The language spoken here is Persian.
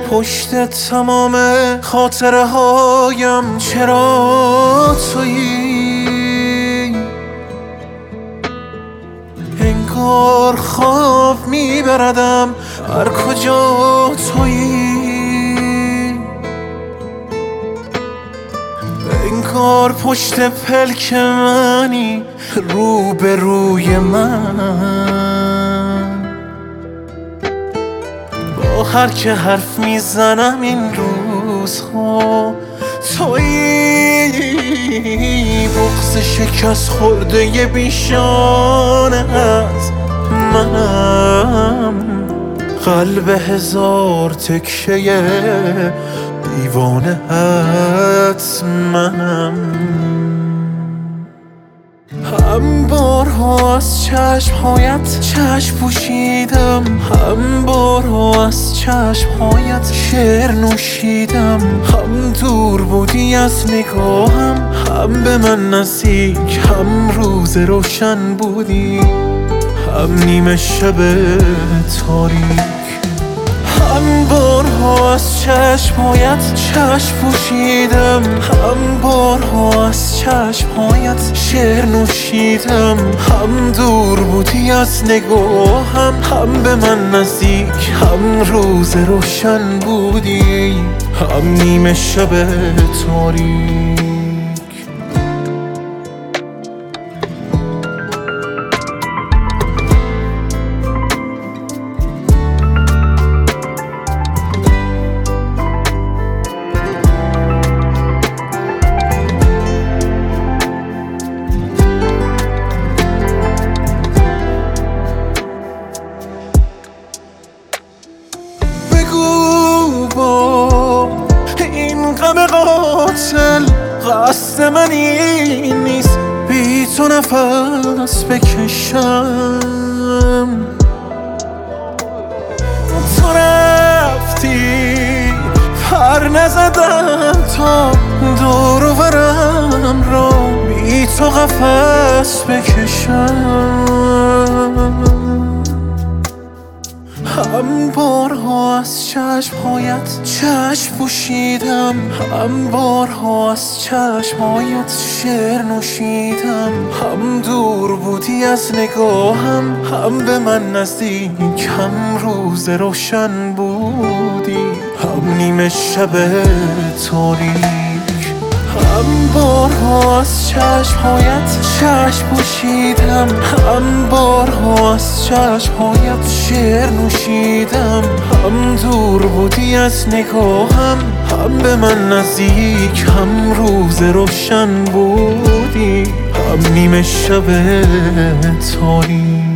پشت تمام خاطره هایم چرا تویی؟ انگار خواب میبردم هر کجا تویی، انگار پشت پلک منی رو به روی من. با هر که حرف میزنم این روزها تویی، بغض شکست خورده ی بیشانه از منم، قلب هزار تکه دیوانه ات منم. هم بارها از چشمهایت چشم پوشیدم، هم بارها از چشمهایت شعر نوشیدم، هم دور بودی از نگاهم، هم به من نزدیک، هم روز روشن بودی، هم نیمه شب تاریک. هم بارها از چشمهایت چشم پوشیدم، هم بارها از چشمهایت شعر نوشیدم، هم دور بودی از نگاهم، هم به من نزدیک، هم روز روشن بودی، هم نیمه شب تاریک. غم قاتل قصد من این نیست بی تو نفس بکشم، تو رفتی پر نزدم تا دور و برم را بی تو قفس بکشم. هم بارها از چشمهایت چشم پوشیدم، هم بارها از چشمهایت شعر نوشیدم، هم دور بودی از نگاهم، هم به من نزدیک، هم روز روشن بودی، هم نیمه شب تاریک. هم بارها از چشمهایت چشم پوشیدم، هم بارها از چشمهایت شعر نوشیدم، هم دور بودی از نگاهم، هم به من نزدیک، هم روز روشن بودی، هم نیمه شب تاریک.